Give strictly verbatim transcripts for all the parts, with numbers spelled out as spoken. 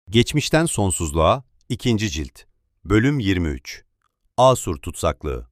Geçmişten Sonsuzluğa ikinci. Cilt Bölüm yirmi üç Asur Tutsaklığı.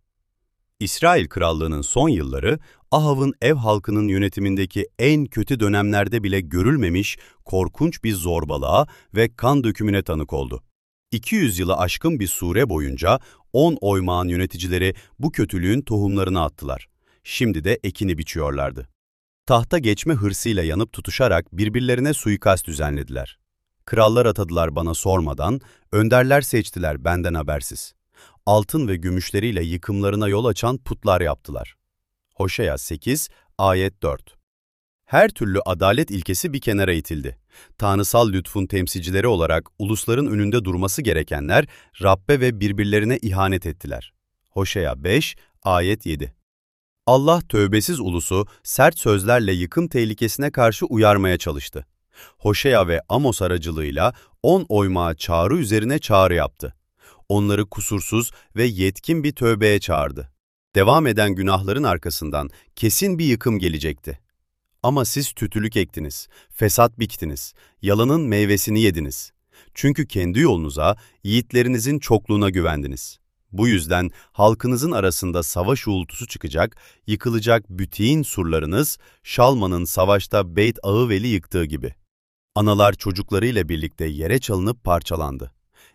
İsrail Krallığı'nın son yılları, Ahav'ın ev halkının yönetimindeki en kötü dönemlerde bile görülmemiş korkunç bir zorbalığa ve kan dökümüne tanık oldu. iki yüz yılı aşkın bir sure boyunca on oymağın yöneticileri bu kötülüğün tohumlarını attılar. Şimdi de ekini biçiyorlardı. Tahta geçme hırsıyla yanıp tutuşarak birbirlerine suikast düzenlediler. Krallar atadılar bana sormadan, önderler seçtiler benden habersiz. Altın ve gümüşleriyle yıkımlarına yol açan putlar yaptılar. Hoşea sekiz, ayet dört. Her türlü adalet ilkesi bir kenara itildi. Tanrısal lütfun temsilcileri olarak ulusların önünde durması gerekenler, Rabbe ve birbirlerine ihanet ettiler. Hoşea beş, ayet yedi. Allah tövbesiz ulusu sert sözlerle yıkım tehlikesine karşı uyarmaya çalıştı. Hoşea ve Amos aracılığıyla on oymağa çağrı üzerine çağrı yaptı. Onları kusursuz ve yetkin bir tövbeye çağırdı. Devam eden günahların arkasından kesin bir yıkım gelecekti. Ama siz tütülük ektiniz, fesat biktiniz, yalanın meyvesini yediniz. Çünkü kendi yolunuza, yiğitlerinizin çokluğuna güvendiniz. Bu yüzden halkınızın arasında savaş uğultusu çıkacak, yıkılacak bütün surlarınız, Şalman'ın savaşta Beyt Ağıvel'i yıktığı gibi. Analar çocuklarıyla birlikte yere çalınıp parçalandı.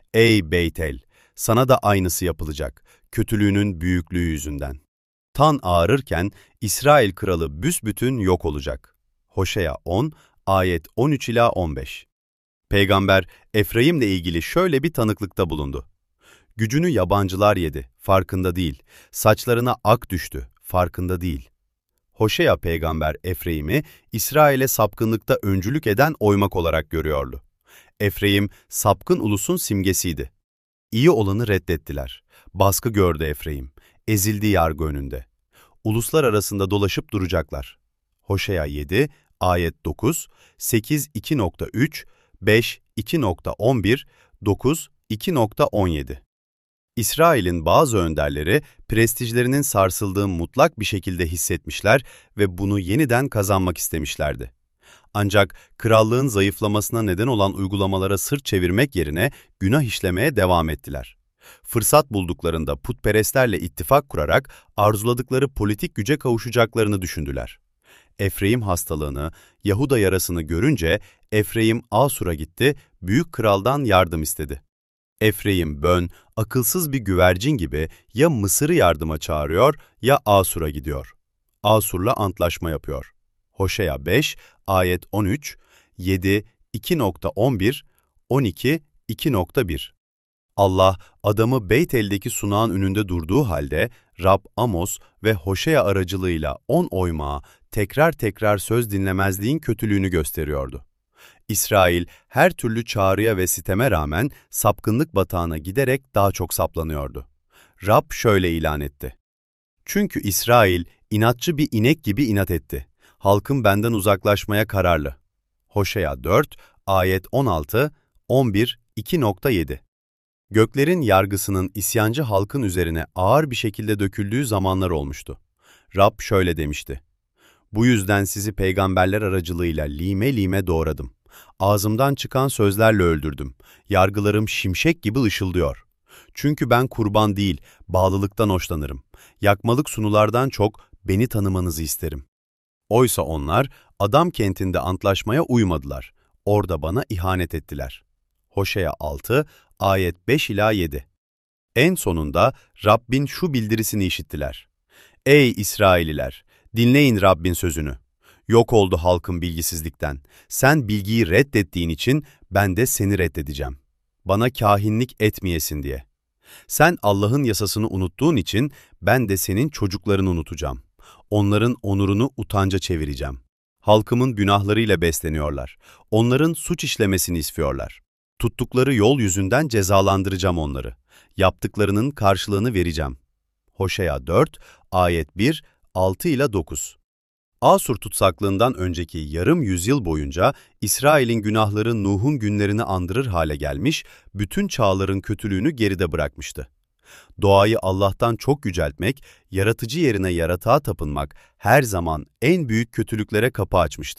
Ey Beytel! Sana da aynısı yapılacak, kötülüğünün büyüklüğü yüzünden. Tan ağarırken İsrail kralı büsbütün yok olacak. Hoşea on, ayet on üç ila on beş. Peygamber Efraim'le ilgili şöyle bir tanıklıkta bulundu. Gücünü yabancılar yedi, farkında değil. Saçlarına ak düştü, farkında değil. Hoşea peygamber Efraim'i İsrail'e sapkınlıkta öncülük eden oymak olarak görüyordu. Efraim, sapkın ulusun simgesiydi. İyi olanı reddettiler. Baskı gördü Efraim. Ezildi yargı önünde. Uluslar arasında dolaşıp duracaklar. Hoşea yedi, ayet dokuz, sekiz iki nokta üç, beş iki nokta on bir, dokuz iki nokta on yedi. İsrail'in bazı önderleri prestijlerinin sarsıldığı mutlak bir şekilde hissetmişler ve bunu yeniden kazanmak istemişlerdi. Ancak krallığın zayıflamasına neden olan uygulamalara sırt çevirmek yerine günah işlemeye devam ettiler. Fırsat bulduklarında putperestlerle ittifak kurarak arzuladıkları politik güce kavuşacaklarını düşündüler. Efraim hastalığını, Yahuda yarasını görünce Efraim Asur'a gitti, büyük kraldan yardım istedi. Efraim bön, akılsız bir güvercin gibi ya Mısır'ı yardıma çağırıyor ya Asur'a gidiyor. Asur'la antlaşma yapıyor. Hoşea beş, ayet on üç, yedi, iki nokta on bir, on iki, iki nokta bir. Allah adamı Beytel'deki sunağın önünde durduğu halde Rab Amos ve Hoşea aracılığıyla on oymağa tekrar tekrar söz dinlemezliğin kötülüğünü gösteriyordu. İsrail her türlü çağrıya ve siteme rağmen sapkınlık batağına giderek daha çok saplanıyordu. Rab şöyle ilan etti. Çünkü İsrail inatçı bir inek gibi inat etti. Halkım benden uzaklaşmaya kararlı. Hoşea dört, ayet on altı, on bir, iki nokta yedi. Göklerin yargısının isyancı halkın üzerine ağır bir şekilde döküldüğü zamanlar olmuştu. Rab şöyle demişti. Bu yüzden sizi peygamberler aracılığıyla lime lime doğradım. Ağzımdan çıkan sözlerle öldürdüm. Yargılarım şimşek gibi ışıldıyor. Çünkü ben kurban değil, bağlılıktan hoşlanırım. Yakmalık sunulardan çok beni tanımanızı isterim. Oysa onlar Adam kentinde antlaşmaya uymadılar. Orada bana ihanet ettiler. Hoşea altı, ayet beş ila yedi. En sonunda Rabbin şu bildirisini işittiler. Ey İsraililer! Dinleyin Rabbin sözünü. Yok oldu halkın bilgisizlikten. Sen bilgiyi reddettiğin için ben de seni reddedeceğim. Bana kâhinlik etmeyesin diye. Sen Allah'ın yasasını unuttuğun için ben de senin çocuklarını unutacağım. Onların onurunu utanca çevireceğim. Halkımın günahlarıyla besleniyorlar. Onların suç işlemesini istiyorlar. Tuttukları yol yüzünden cezalandıracağım onları. Yaptıklarının karşılığını vereceğim. Hoşea dört, ayet bir, altı ila dokuz. Asur tutsaklığından önceki yarım yüzyıl boyunca İsrail'in günahları Nuh'un günlerini andırır hale gelmiş, bütün çağların kötülüğünü geride bırakmıştı. Doğayı Allah'tan çok yüceltmek, yaratıcı yerine yaratığa tapınmak her zaman en büyük kötülüklere kapı açmıştır.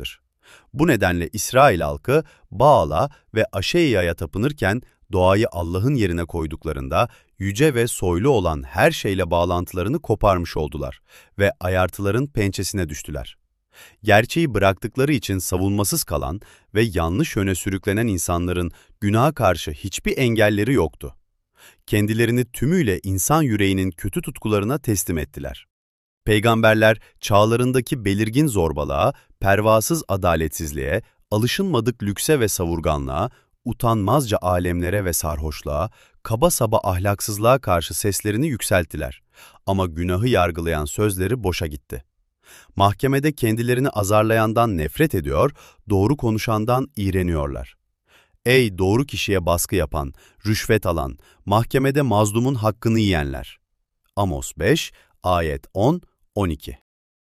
Bu nedenle İsrail halkı Baal'a ve Aşeyya'ya tapınırken doğayı Allah'ın yerine koyduklarında yüce ve soylu olan her şeyle bağlantılarını koparmış oldular ve ayartıların pençesine düştüler. Gerçeği bıraktıkları için savunmasız kalan ve yanlış yöne sürüklenen insanların günaha karşı hiçbir engelleri yoktu. Kendilerini tümüyle insan yüreğinin kötü tutkularına teslim ettiler. Peygamberler çağlarındaki belirgin zorbalığa, pervasız adaletsizliğe, alışılmadık lükse ve savurganlığa, utanmazca alemlere ve sarhoşluğa, kaba saba ahlaksızlığa karşı seslerini yükselttiler. Ama günahı yargılayan sözleri boşa gitti. Mahkemede kendilerini azarlayandan nefret ediyor, doğru konuşandan iğreniyorlar. Ey doğru kişiye baskı yapan, rüşvet alan, mahkemede mazlumun hakkını yiyenler! Amos beş, ayet on on iki.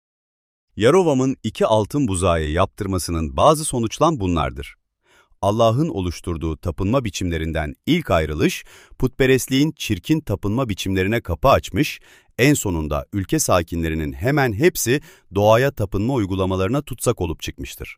Yarovam'ın iki altın buzağı yaptırmasının bazı sonuçları bunlardır. Allah'ın oluşturduğu tapınma biçimlerinden ilk ayrılış, putperestliğin çirkin tapınma biçimlerine kapı açmış, en sonunda ülke sakinlerinin hemen hepsi doğaya tapınma uygulamalarına tutsak olup çıkmıştır.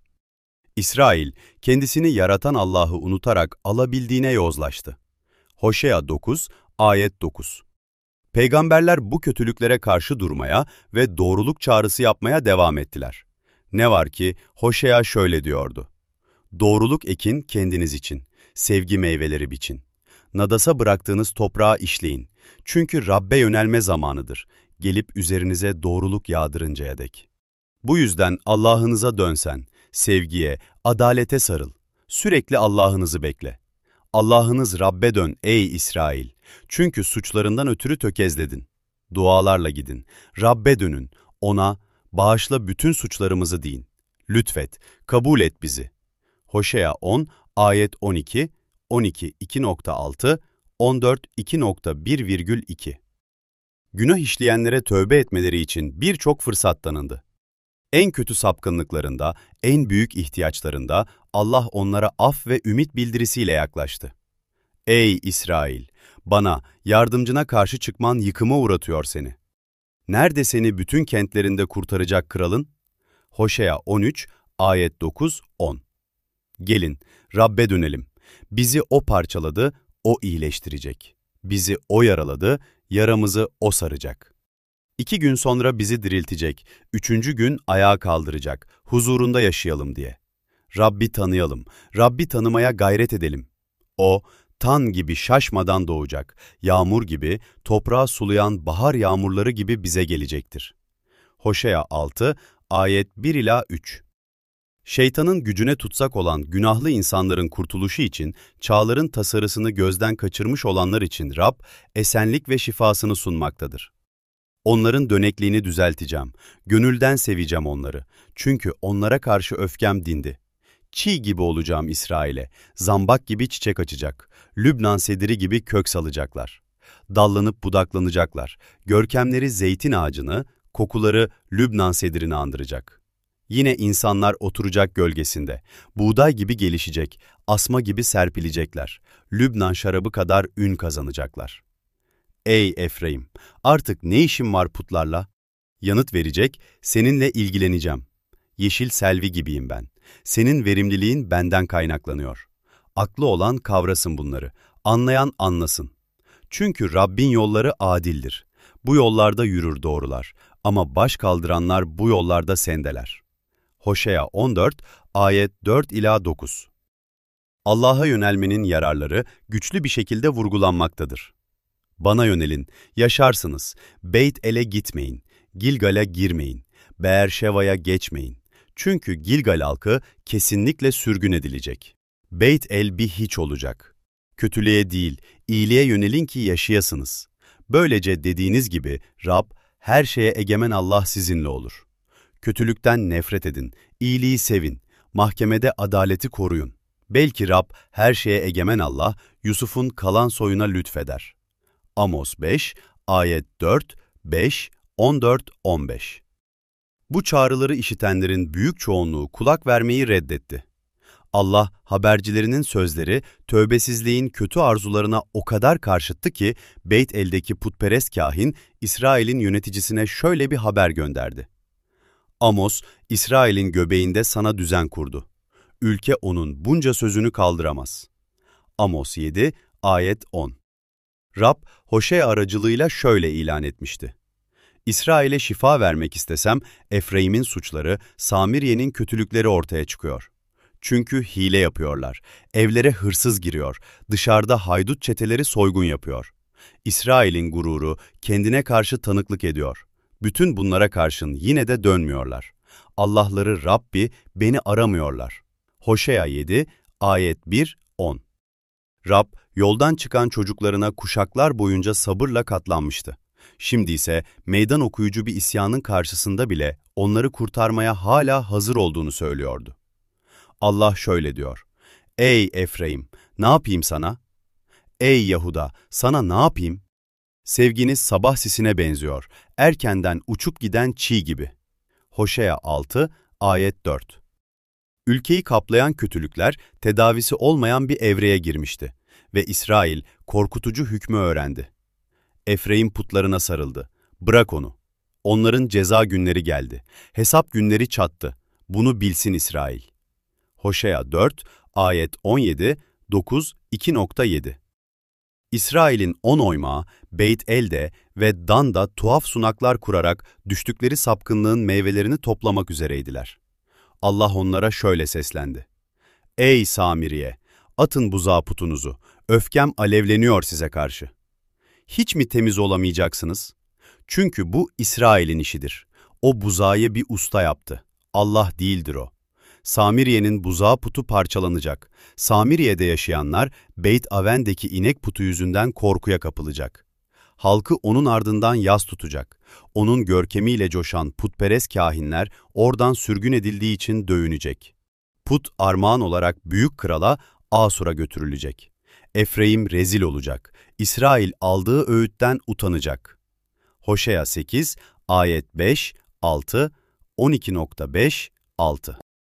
İsrail, kendisini yaratan Allah'ı unutarak alabildiğine yozlaştı. Hoşea dokuz, ayet dokuz. Peygamberler bu kötülüklere karşı durmaya ve doğruluk çağrısı yapmaya devam ettiler. Ne var ki Hoşea şöyle diyordu: "Doğruluk ekin kendiniz için, sevgi meyveleri biçin. Nadasa bıraktığınız toprağı işleyin. Çünkü Rabbe yönelme zamanıdır, gelip üzerinize doğruluk yağdırıncaya dek." Bu yüzden Allah'ınıza dönsen, sevgiye, adalete sarıl. Sürekli Allah'ınızı bekle. Allah'ınız Rabbe dön ey İsrail. Çünkü suçlarından ötürü tökezledin. Dualarla gidin. Rabbe dönün. Ona, bağışla bütün suçlarımızı deyin. Lütfet, kabul et bizi. Hoşea on, ayet on iki, on iki, iki nokta altı, on dört, iki nokta bir virgül iki. Günah işleyenlere tövbe etmeleri için birçok fırsat tanındı. En kötü sapkınlıklarında, en büyük ihtiyaçlarında Allah onlara af ve ümit bildirisiyle yaklaştı. Ey İsrail! Bana, yardımcına karşı çıkman yıkıma uğratıyor seni. Nerede seni bütün kentlerinde kurtaracak kralın? Hoşea on üç, ayet dokuz on. Gelin, Rabbe dönelim. Bizi O parçaladı, O iyileştirecek. Bizi O yaraladı, yaramızı O saracak. İki gün sonra bizi diriltecek, üçüncü gün ayağa kaldıracak, huzurunda yaşayalım diye. Rabbi tanıyalım, Rabbi tanımaya gayret edelim. O, tan gibi şaşmadan doğacak, yağmur gibi, toprağı sulayan bahar yağmurları gibi bize gelecektir. Hoşea altı, ayet bir ila üç. Şeytanın gücüne tutsak olan günahlı insanların kurtuluşu için çağların tasarısını gözden kaçırmış olanlar için Rab, esenlik ve şifasını sunmaktadır. Onların dönekliğini düzelteceğim, gönülden seveceğim onları. Çünkü onlara karşı öfkem dindi. Çiğ gibi olacağım İsrail'e, zambak gibi çiçek açacak, Lübnan sediri gibi kök salacaklar. Dallanıp budaklanacaklar, görkemleri zeytin ağacını, kokuları Lübnan sedirini andıracak. Yine insanlar oturacak gölgesinde, buğday gibi gelişecek, asma gibi serpilecekler, Lübnan şarabı kadar ün kazanacaklar. Ey Efraim! Artık ne işim var putlarla? Yanıt verecek, seninle ilgileneceğim. Yeşil selvi gibiyim ben. Senin verimliliğin benden kaynaklanıyor. Aklı olan kavrasın bunları, anlayan anlasın. Çünkü Rabbin yolları adildir. Bu yollarda yürür doğrular ama baş kaldıranlar bu yollarda sendeler. Hoşea on dört, ayet dört ila dokuz. Allah'a yönelmenin yararları güçlü bir şekilde vurgulanmaktadır. Bana yönelin, yaşarsınız. Beyt El'e gitmeyin, Gilgal'e girmeyin, Beerşeva'ya geçmeyin. Çünkü Gilgal halkı kesinlikle sürgün edilecek. Beyt El bir hiç olacak. Kötülüğe değil, iyiliğe yönelin ki yaşayasınız. Böylece dediğiniz gibi Rab, her şeye egemen Allah sizinle olur. Kötülükten nefret edin, iyiliği sevin, mahkemede adaleti koruyun. Belki Rab, her şeye egemen Allah, Yusuf'un kalan soyuna lütfeder. Amos beş, ayet dört, beş, on dört, on beş. Bu çağrıları işitenlerin büyük çoğunluğu kulak vermeyi reddetti. Allah, habercilerinin sözleri, tövbesizliğin kötü arzularına o kadar karşıttı ki, Beyt El'deki putperest kâhin, İsrail'in yöneticisine şöyle bir haber gönderdi. Amos, İsrail'in göbeğinde sana düzen kurdu. Ülke onun bunca sözünü kaldıramaz. Amos yedi, ayet on. Rab, Hoşea aracılığıyla şöyle ilan etmişti. İsrail'e şifa vermek istesem, Efraim'in suçları, Samiriye'nin kötülükleri ortaya çıkıyor. Çünkü hile yapıyorlar, evlere hırsız giriyor, dışarıda haydut çeteleri soygun yapıyor. İsrail'in gururu kendine karşı tanıklık ediyor. Bütün bunlara karşın yine de dönmüyorlar. Allah'ları Rabbi beni aramıyorlar. Hoşea yedi, ayet bir, on. Rab, yoldan çıkan çocuklarına kuşaklar boyunca sabırla katlanmıştı. Şimdi ise meydan okuyucu bir isyanın karşısında bile onları kurtarmaya hala hazır olduğunu söylüyordu. Allah şöyle diyor: Ey Efraim, ne yapayım sana? Ey Yahuda, sana ne yapayım? Sevginiz sabah sisine benziyor, erkenden uçup giden çiğ gibi. Hoşea altı, ayet dört. Ülkeyi kaplayan kötülükler tedavisi olmayan bir evreye girmişti ve İsrail korkutucu hükmü öğrendi. Efraim putlarına sarıldı. Bırak onu. Onların ceza günleri geldi. Hesap günleri çattı. Bunu bilsin İsrail. Hoşea dört, ayet on yedi, dokuz, iki nokta yedi. İsrail'in on oymağı, Beyt-El'de ve Dan'da tuhaf sunaklar kurarak düştükleri sapkınlığın meyvelerini toplamak üzereydiler. Allah onlara şöyle seslendi: Ey Samiriye, atın buzağı putunuzu, öfkem alevleniyor size karşı. Hiç mi temiz olamayacaksınız? Çünkü bu İsrail'in işidir. O buzağı bir usta yaptı. Allah değildir o. Samiriye'nin buzağı putu parçalanacak. Samiriye'de yaşayanlar Beyt Aven'deki inek putu yüzünden korkuya kapılacak. Halkı onun ardından yas tutacak. Onun görkemiyle coşan putperest kâhinler oradan sürgün edildiği için dövünecek. Put armağan olarak büyük krala Asur'a götürülecek. Efraim rezil olacak. İsrail aldığı öğütten utanacak. Hoşea sekiz, ayet beş, altı, on iki nokta beş, altı.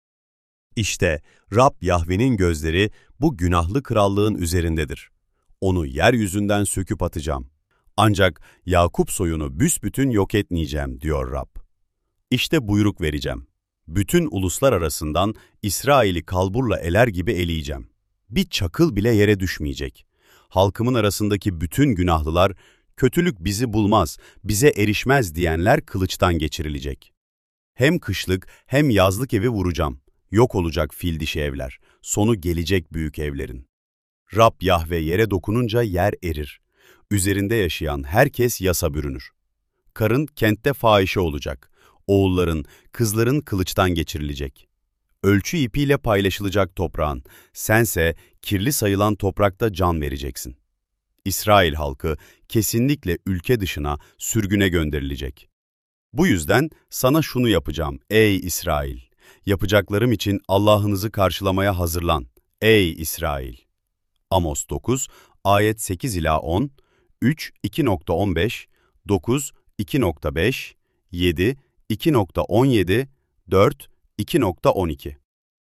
İşte Rab Yahve'nin gözleri bu günahlı krallığın üzerindedir. Onu yeryüzünden söküp atacağım. Ancak Yakup soyunu büsbütün yok etmeyeceğim, diyor Rab. İşte buyruk vereceğim. Bütün uluslar arasından İsrail'i kalburla eler gibi eleyeceğim. Bir çakıl bile yere düşmeyecek. Halkımın arasındaki bütün günahlılar, kötülük bizi bulmaz, bize erişmez diyenler kılıçtan geçirilecek. Hem kışlık hem yazlık evi vuracağım. Yok olacak fil dişi evler, sonu gelecek büyük evlerin. Rab Yahve yere dokununca yer erir. Üzerinde yaşayan herkes yasa bürünür. Karın kentte fahişe olacak. Oğulların, kızların kılıçtan geçirilecek. Ölçü ipiyle paylaşılacak toprağın, sense kirli sayılan toprakta can vereceksin. İsrail halkı kesinlikle ülke dışına, sürgüne gönderilecek. Bu yüzden sana şunu yapacağım ey İsrail. Yapacaklarım için Allah'ınızı karşılamaya hazırlan ey İsrail. Amos dokuz, ayet sekiz ila on, üç, iki nokta on beş, dokuz, iki nokta beş, yedi, iki nokta on yedi, dört, iki nokta on iki.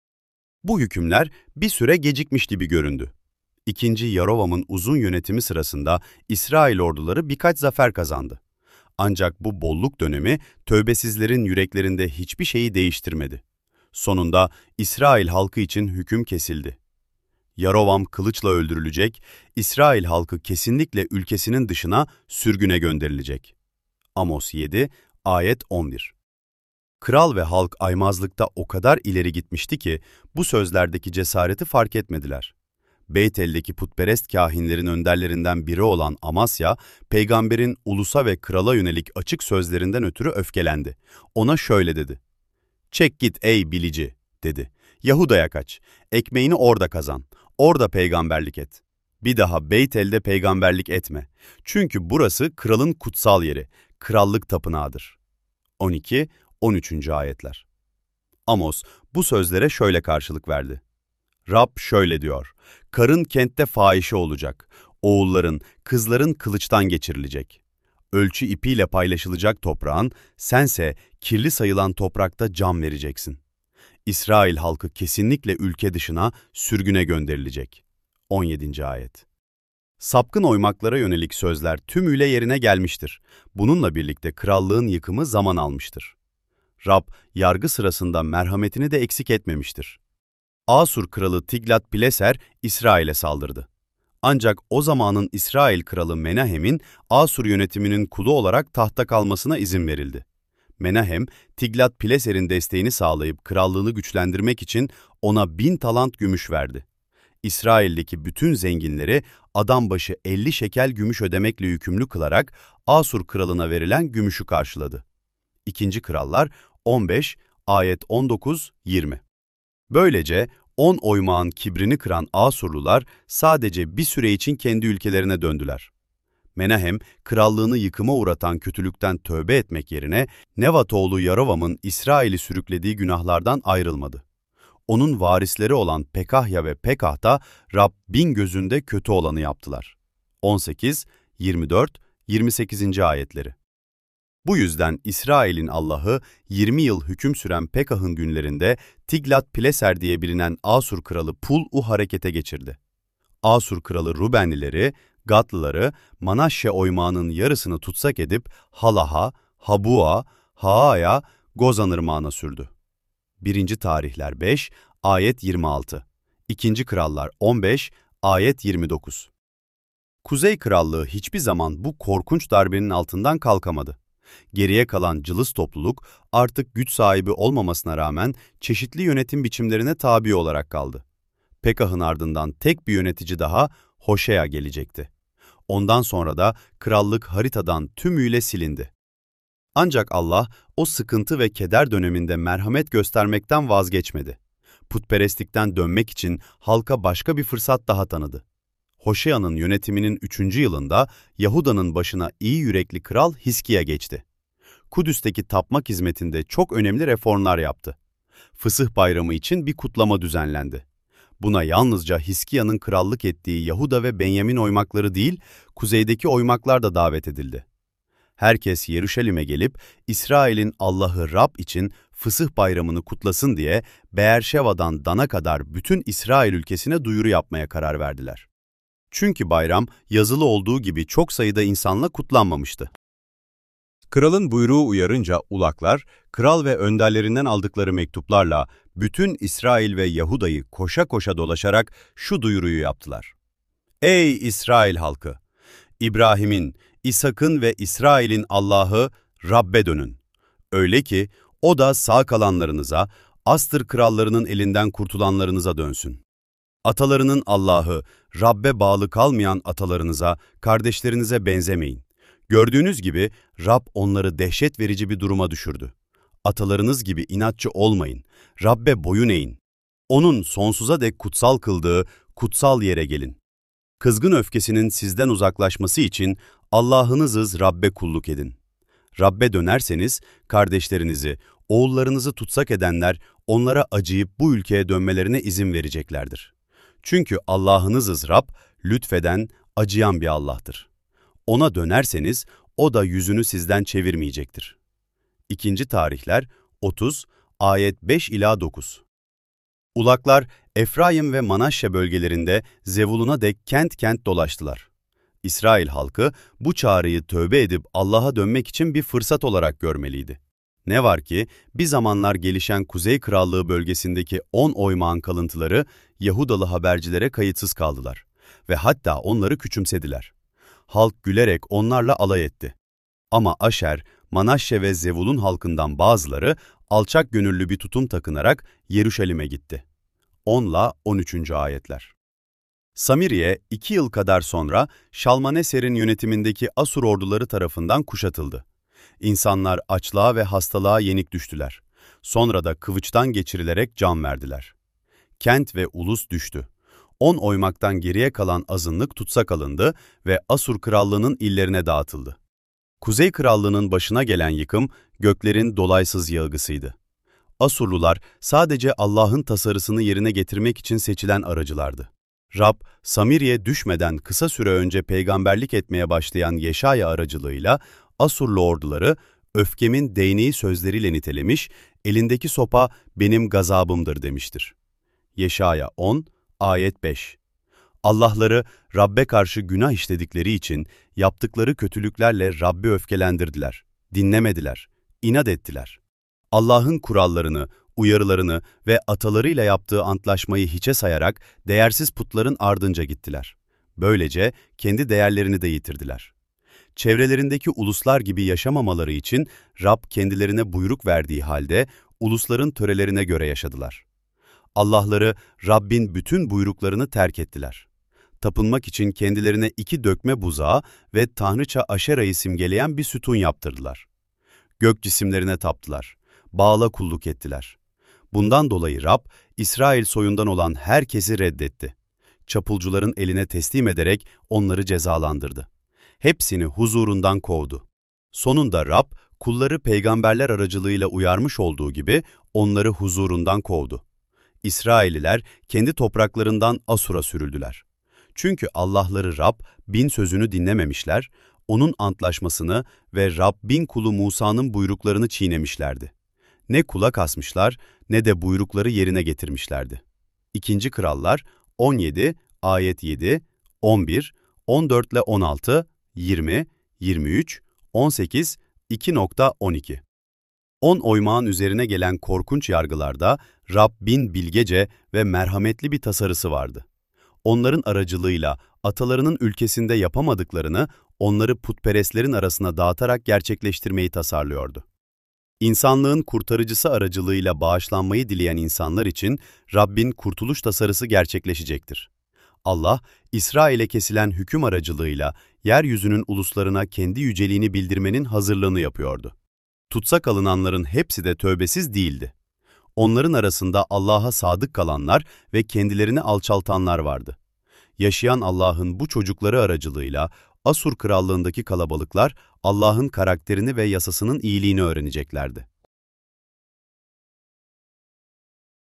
Bu hükümler bir süre gecikmiş gibi göründü. İkinci Yarovam'ın uzun yönetimi sırasında İsrail orduları birkaç zafer kazandı. Ancak bu bolluk dönemi tövbesizlerin yüreklerinde hiçbir şeyi değiştirmedi. Sonunda İsrail halkı için hüküm kesildi. Yarovam kılıçla öldürülecek, İsrail halkı kesinlikle ülkesinin dışına sürgüne gönderilecek. Amos yedi, ayet on bir. Kral ve halk aymazlıkta o kadar ileri gitmişti ki bu sözlerdeki cesareti fark etmediler. Beytel'deki putperest kâhinlerin önderlerinden biri olan Amasya, peygamberin ulusa ve krala yönelik açık sözlerinden ötürü öfkelendi. Ona şöyle dedi: "Çek git ey bilici," dedi. "Yahuda'ya kaç, ekmeğini orada kazan, orada peygamberlik et. Bir daha Beytel'de peygamberlik etme. Çünkü burası kralın kutsal yeri, krallık tapınağıdır." on iki, on üçüncü ayetler. Amos bu sözlere şöyle karşılık verdi: Rab şöyle diyor: "Karın kentte fahişe olacak, oğulların, kızların kılıçtan geçirilecek. Ölçü ipiyle paylaşılacak toprağın, sense kirli sayılan toprakta can vereceksin. İsrail halkı kesinlikle ülke dışına, sürgüne gönderilecek." on yedinci ayet. Sapkın oymaklara yönelik sözler tümüyle yerine gelmiştir. Bununla birlikte krallığın yıkımı zaman almıştır. Rab, yargı sırasında merhametini de eksik etmemiştir. Asur kralı Tiglat-Pileser, İsrail'e saldırdı. Ancak o zamanın İsrail kralı Menahem'in Asur yönetiminin kulu olarak tahta kalmasına izin verildi. Menahem, Tiglat-Pileser'in desteğini sağlayıp krallığını güçlendirmek için ona bin talant gümüş verdi. İsrail'deki bütün zenginleri adam başı elli şekel gümüş ödemekle yükümlü kılarak Asur kralına verilen gümüşü karşıladı. İkinci Krallar on beş, ayet on dokuz yirmi. Böylece on oymağın kibrini kıran Asurlular sadece bir süre için kendi ülkelerine döndüler. Menahem, krallığını yıkıma uğratan kötülükten tövbe etmek yerine Nevat oğlu Yarovam'ın İsrail'i sürüklediği günahlardan ayrılmadı. Onun varisleri olan Pekahya ve Pekah da Rab bin gözünde kötü olanı yaptılar. on sekiz, yirmi dört, yirmi sekizinci ayetleri. Bu yüzden İsrail'in Allah'ı yirmi yıl hüküm süren Pekah'ın günlerinde Tiglat-Pileser diye bilinen Asur kralı Pul'u harekete geçirdi. Asur kralı Rubenlileri, Gatlıları, Manaşşe oymağının yarısını tutsak edip Halah'a, Habua, Haaya, Gozan ırmağına sürdü. birinci Tarihler beş, ayet yirmi altı. ikinci Krallar on beş, ayet yirmi dokuz. Kuzey Krallığı hiçbir zaman bu korkunç darbenin altından kalkamadı. Geriye kalan cılız topluluk artık güç sahibi olmamasına rağmen çeşitli yönetim biçimlerine tabi olarak kaldı. Pekah'ın ardından tek bir yönetici daha, Hoşea gelecekti. Ondan sonra da krallık haritadan tümüyle silindi. Ancak Allah o sıkıntı ve keder döneminde merhamet göstermekten vazgeçmedi. Putperestlikten dönmek için halka başka bir fırsat daha tanıdı. Hoşea'nın yönetiminin üçüncü yılında Yahuda'nın başına iyi yürekli kral Hiskiya geçti. Kudüs'teki tapmak hizmetinde çok önemli reformlar yaptı. Fısıh Bayramı için bir kutlama düzenlendi. Buna yalnızca Hiskiya'nın krallık ettiği Yahuda ve Benyamin oymakları değil, kuzeydeki oymaklar da davet edildi. Herkes Yeruşalim'e gelip İsrail'in Allah'ı Rab için Fısıh Bayramı'nı kutlasın diye Beerşeva'dan Dan'a kadar bütün İsrail ülkesine duyuru yapmaya karar verdiler. Çünkü bayram yazılı olduğu gibi çok sayıda insanla kutlanmamıştı. Kralın buyruğu uyarınca ulaklar, kral ve önderlerinden aldıkları mektuplarla bütün İsrail ve Yahuda'yı koşa koşa dolaşarak şu duyuruyu yaptılar. Ey İsrail halkı! İbrahim'in, İshak'ın ve İsrail'in Allah'ı Rab'be dönün. Öyle ki o da sağ kalanlarınıza, Astır krallarının elinden kurtulanlarınıza dönsün. Atalarının Allah'ı, Rab'be bağlı kalmayan atalarınıza, kardeşlerinize benzemeyin. Gördüğünüz gibi Rab onları dehşet verici bir duruma düşürdü. Atalarınız gibi inatçı olmayın, Rab'be boyun eğin. Onun sonsuza dek kutsal kıldığı kutsal yere gelin. Kızgın öfkesinin sizden uzaklaşması için Allah'ınızız Rab'be kulluk edin. Rab'be dönerseniz kardeşlerinizi, oğullarınızı tutsak edenler onlara acıyıp bu ülkeye dönmelerine izin vereceklerdir. Çünkü Allah'ınızız Rab, lütfeden, acıyan bir Allah'tır. Ona dönerseniz o da yüzünü sizden çevirmeyecektir. İkinci Tarihler otuz, ayet beş ila dokuz. Ulaklar Efraim ve Manaşşe bölgelerinde Zevulun'a dek kent kent dolaştılar. İsrail halkı bu çağrıyı tövbe edip Allah'a dönmek için bir fırsat olarak görmeliydi. Ne var ki bir zamanlar gelişen Kuzey Krallığı bölgesindeki on oymağın kalıntıları Yahudalı habercilere kayıtsız kaldılar ve hatta onları küçümsediler. Halk gülerek onlarla alay etti. Ama Aşer, Manaşşe ve Zevulun halkından bazıları alçak gönüllü bir tutum takınarak Yeruşalim'e gitti. on ila on üçüncü ayetler. Samiriye iki yıl kadar sonra Şalmaneser'in yönetimindeki Asur orduları tarafından kuşatıldı. İnsanlar açlığa ve hastalığa yenik düştüler. Sonra da kılıçtan geçirilerek can verdiler. Kent ve ulus düştü. On oymaktan geriye kalan azınlık tutsak alındı ve Asur krallığının illerine dağıtıldı. Kuzey krallığının başına gelen yıkım göklerin dolaysız yağgısıydı. Asurlular sadece Allah'ın tasarısını yerine getirmek için seçilen aracılardı. Rab, Samiriye düşmeden kısa süre önce peygamberlik etmeye başlayan Yeşaya aracılığıyla Asurlu orduları öfkemin değneği sözleriyle nitelemiş, elindeki sopa benim gazabımdır demiştir. Yeşaya on, ayet beş. Allahları Rab'be karşı günah işledikleri için yaptıkları kötülüklerle Rab'bi öfkelendirdiler, dinlemediler, inat ettiler. Allah'ın kurallarını, uyarılarını ve atalarıyla yaptığı antlaşmayı hiçe sayarak değersiz putların ardınca gittiler. Böylece kendi değerlerini de yitirdiler. Çevrelerindeki uluslar gibi yaşamamaları için Rab kendilerine buyruk verdiği halde ulusların törelerine göre yaşadılar. Allah'ları Rabbin bütün buyruklarını terk ettiler. Tapınmak için kendilerine iki dökme buzağı ve tanrıça Aşera'yı simgeleyen bir sütun yaptırdılar. Gök cisimlerine taptılar, Baal'a kulluk ettiler. Bundan dolayı Rab, İsrail soyundan olan herkesi reddetti. Çapulcuların eline teslim ederek onları cezalandırdı. Hepsini huzurundan kovdu. Sonunda Rab, kulları peygamberler aracılığıyla uyarmış olduğu gibi onları huzurundan kovdu. İsrailliler kendi topraklarından Asur'a sürüldüler. Çünkü Allah'ları Rab, bin sözünü dinlememişler, onun antlaşmasını ve Rabbin kulu Musa'nın buyruklarını çiğnemişlerdi. Ne kulak asmışlar ne de buyrukları yerine getirmişlerdi. İkinci Krallar on yedi, ayet yedi, on bir, on dört ile on altı, yirmi, yirmi üç, on sekiz, iki on iki. On oymağın üzerine gelen korkunç yargılarda Rabbin bilgece ve merhametli bir tasarısı vardı. Onların aracılığıyla atalarının ülkesinde yapamadıklarını onları putperestlerin arasına dağıtarak gerçekleştirmeyi tasarlıyordu. İnsanlığın kurtarıcısı aracılığıyla bağışlanmayı dileyen insanlar için Rabbin kurtuluş tasarısı gerçekleşecektir. Allah, İsrail'e kesilen hüküm aracılığıyla yeryüzünün uluslarına kendi yüceliğini bildirmenin hazırlığını yapıyordu. Tutsak alınanların hepsi de tövbesiz değildi. Onların arasında Allah'a sadık kalanlar ve kendilerini alçaltanlar vardı. Yaşayan Allah'ın bu çocukları aracılığıyla Asur krallığındaki kalabalıklar Allah'ın karakterini ve yasasının iyiliğini öğreneceklerdi.